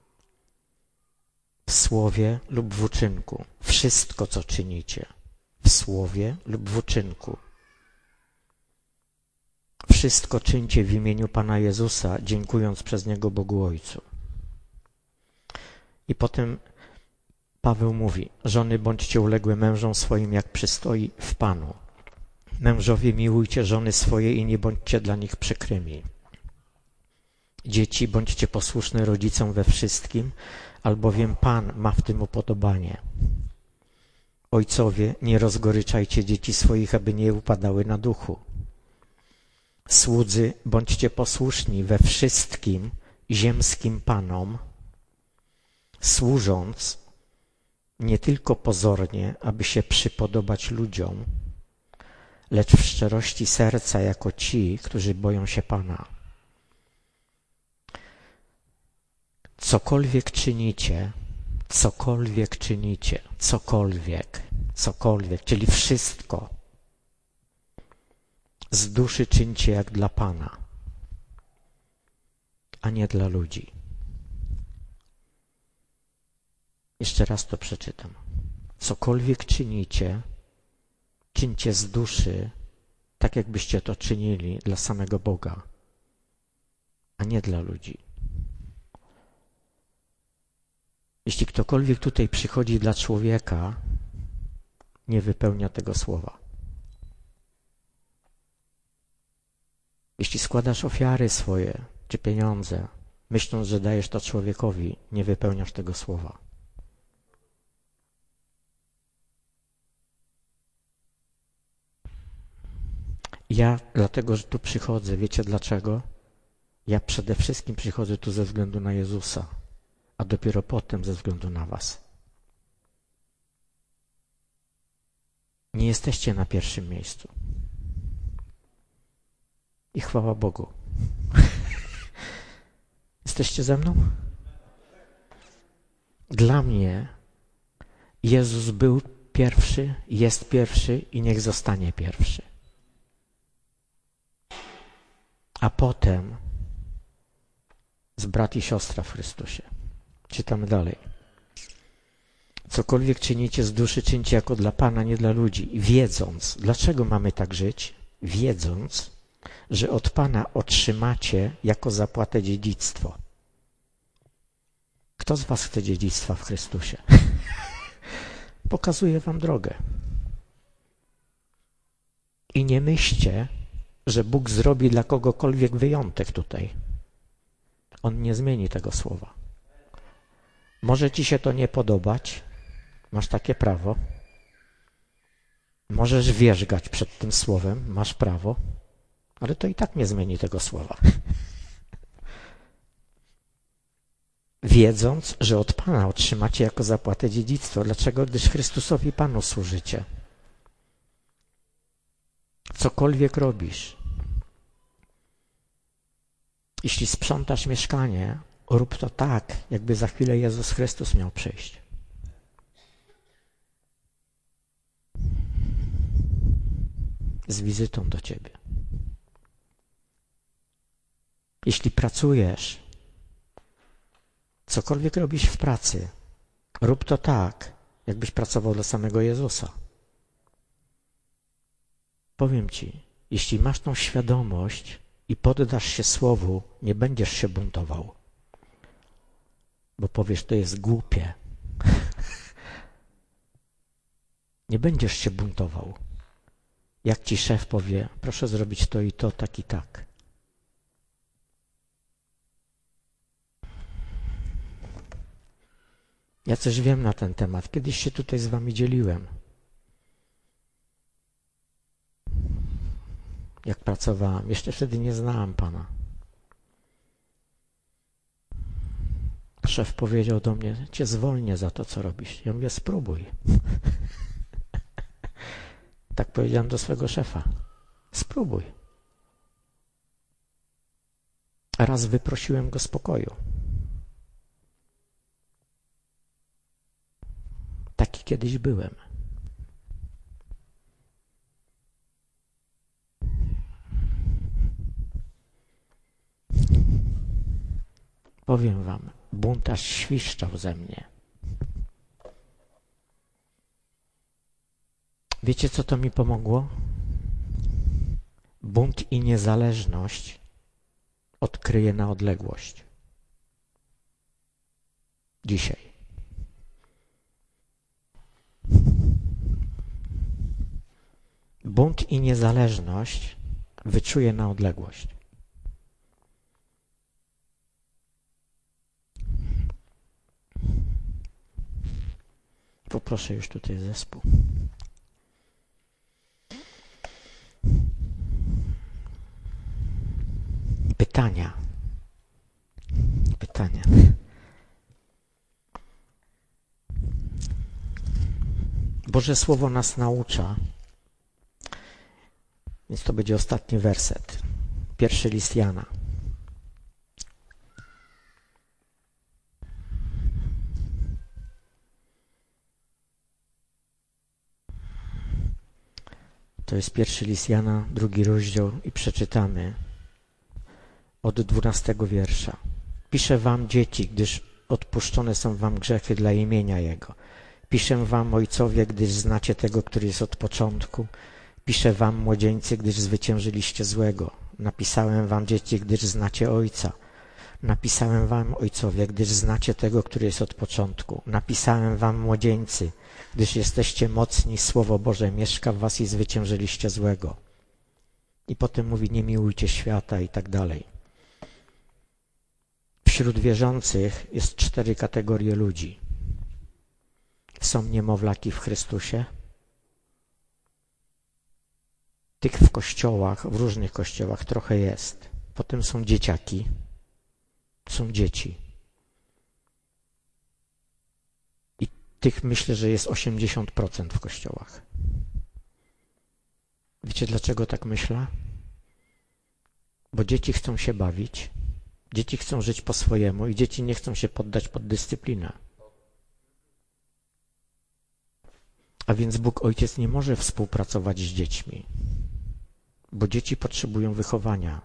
W słowie lub w uczynku. Wszystko, co czynicie w słowie lub w uczynku. Wszystko czyńcie w imieniu Pana Jezusa, dziękując przez Niego Bogu Ojcu. I potem Paweł mówi, żony bądźcie uległe mężom swoim, jak przystoi w Panu. Mężowie, miłujcie żony swoje i nie bądźcie dla nich przykrymi. Dzieci, bądźcie posłuszne rodzicom we wszystkim, albowiem Pan ma w tym upodobanie. Ojcowie, nie rozgoryczajcie dzieci swoich, aby nie upadały na duchu. Słudzy, bądźcie posłuszni we wszystkim ziemskim panom, służąc nie tylko pozornie, aby się przypodobać ludziom, lecz w szczerości serca jako ci, którzy boją się Pana. Cokolwiek czynicie, cokolwiek czynicie, cokolwiek, cokolwiek, czyli wszystko, z duszy czyńcie jak dla Pana, a nie dla ludzi. Jeszcze raz to przeczytam. Cokolwiek czynicie, czyńcie z duszy, tak jakbyście to czynili dla samego Boga, a nie dla ludzi. Jeśli ktokolwiek tutaj przychodzi dla człowieka, nie wypełnia tego słowa. Jeśli składasz ofiary swoje, czy pieniądze, myśląc, że dajesz to człowiekowi, nie wypełniasz tego słowa. Ja dlatego, że tu przychodzę, wiecie dlaczego? Ja przede wszystkim przychodzę tu ze względu na Jezusa, a dopiero potem ze względu na was. Nie jesteście na pierwszym miejscu. I chwała Bogu. Jesteście ze mną? Dla mnie Jezus był pierwszy, jest pierwszy i niech zostanie pierwszy. A potem z brat i siostra w Chrystusie. Czytamy dalej. Cokolwiek czynicie z duszy, czyńcie jako dla Pana, nie dla ludzi. Wiedząc, dlaczego mamy tak żyć? Wiedząc, że od Pana otrzymacie jako zapłatę dziedzictwo. Kto z was chce dziedzictwa w Chrystusie? Pokazuję wam drogę. I nie myślcie, że Bóg zrobi dla kogokolwiek wyjątek tutaj. On nie zmieni tego słowa. Może ci się to nie podobać, masz takie prawo. Możesz wierzgać przed tym słowem, masz prawo, ale to i tak nie zmieni tego słowa. Wiedząc, że od Pana otrzymacie jako zapłatę dziedzictwo. Dlaczego? Gdyż Chrystusowi Panu służycie. Cokolwiek robisz, jeśli sprzątasz mieszkanie, rób to tak, jakby za chwilę Jezus Chrystus miał przyjść. Z wizytą do ciebie. Jeśli pracujesz, cokolwiek robisz w pracy, rób to tak, jakbyś pracował dla samego Jezusa. Powiem ci, jeśli masz tą świadomość i poddasz się słowu, nie będziesz się buntował. Bo powiesz, to jest głupie. Nie będziesz się buntował. Jak ci szef powie, proszę zrobić to i to, tak i tak. Ja coś wiem na ten temat. Kiedyś się tutaj z wami dzieliłem. Jak pracowałem. Jeszcze wtedy nie znałem Pana. Szef powiedział do mnie, cię zwolnię za to, co robisz. Ja mówię, spróbuj. Tak powiedziałem do swego szefa. Spróbuj. Raz wyprosiłem go z pokoju. Taki kiedyś byłem. Powiem wam, bunt aż świszczał ze mnie. Wiecie, co to mi pomogło? Bunt i niezależność odkryję na odległość. Dzisiaj. Bunt i niezależność wyczuję na odległość. Poproszę już tutaj zespół. Pytania. Pytania. Boże Słowo nas naucza, więc to będzie ostatni werset. Pierwszy list Jana. To jest pierwszy list Jana, drugi rozdział i przeczytamy od dwunastego wiersza. Piszę wam, dzieci, gdyż odpuszczone są wam grzechy dla imienia Jego. Piszę wam, ojcowie, gdyż znacie tego, który jest od początku. Piszę wam, młodzieńcy, gdyż zwyciężyliście złego. Napisałem wam, dzieci, gdyż znacie Ojca. Napisałem wam, ojcowie, gdyż znacie tego, który jest od początku. Napisałem wam, młodzieńcy, gdyż jesteście mocni, Słowo Boże mieszka w was i zwyciężyliście złego. I potem mówi, nie miłujcie świata i tak dalej. Wśród wierzących jest cztery kategorie ludzi. Są niemowlaki w Chrystusie. Tych w kościołach, w różnych kościołach trochę jest. Potem są dzieciaki. Są dzieci. I tych myślę, że jest osiemdziesiąt procent w kościołach. Wiecie, dlaczego tak myślę? Bo dzieci chcą się bawić, Dzieci chcą żyć po swojemu i dzieci nie chcą się poddać pod dyscyplinę. A więc Bóg Ojciec nie może współpracować z dziećmi, bo dzieci potrzebują wychowania.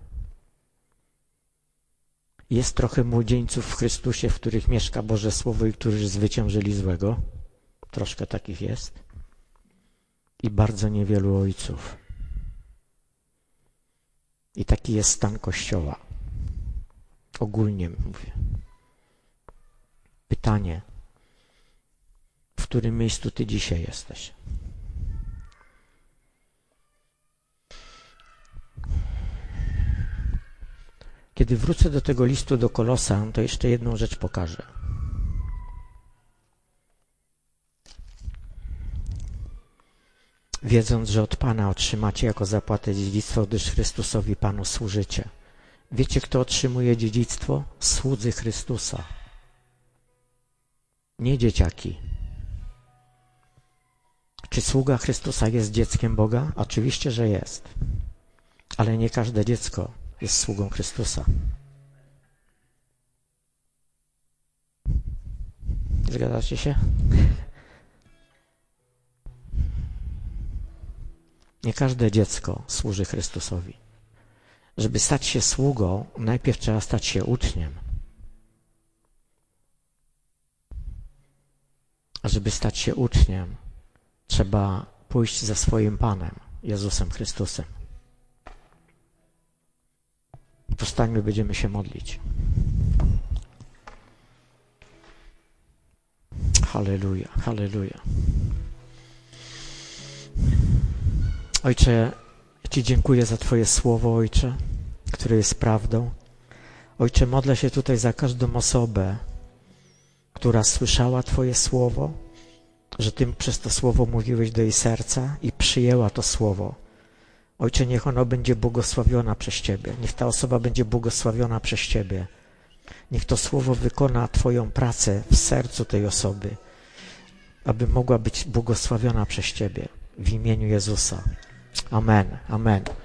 Jest trochę młodzieńców w Chrystusie, w których mieszka Boże Słowo i którzy zwyciężyli złego. Troszkę takich jest. I bardzo niewielu ojców. I taki jest stan Kościoła. Ogólnie mówię. Pytanie, w którym miejscu ty dzisiaj jesteś? Kiedy wrócę do tego listu do Kolosan, to jeszcze jedną rzecz pokażę. Wiedząc, że od Pana otrzymacie jako zapłatę dziedzictwo, gdyż Chrystusowi Panu służycie. Wiecie, kto otrzymuje dziedzictwo? Słudzy Chrystusa. Nie dzieciaki. Czy sługa Chrystusa jest dzieckiem Boga? Oczywiście, że jest. Ale nie każde dziecko jest sługą Chrystusa. Zgadzacie się? Nie każde dziecko służy Chrystusowi. Żeby stać się sługą, najpierw trzeba stać się uczniem. A żeby stać się uczniem, trzeba pójść za swoim Panem, Jezusem Chrystusem. Powstańmy, będziemy się modlić. Halleluja, halleluja. Ojcze, Ci dziękuję za Twoje słowo, Ojcze, które jest prawdą. Ojcze, modlę się tutaj za każdą osobę, która słyszała Twoje słowo, że Ty przez to słowo mówiłeś do jej serca i przyjęła to słowo. Ojcze, niech ono będzie błogosławiona przez Ciebie. Niech ta osoba będzie błogosławiona przez Ciebie. Niech to słowo wykona Twoją pracę w sercu tej osoby, aby mogła być błogosławiona przez Ciebie. W imieniu Jezusa. Amen. Amen.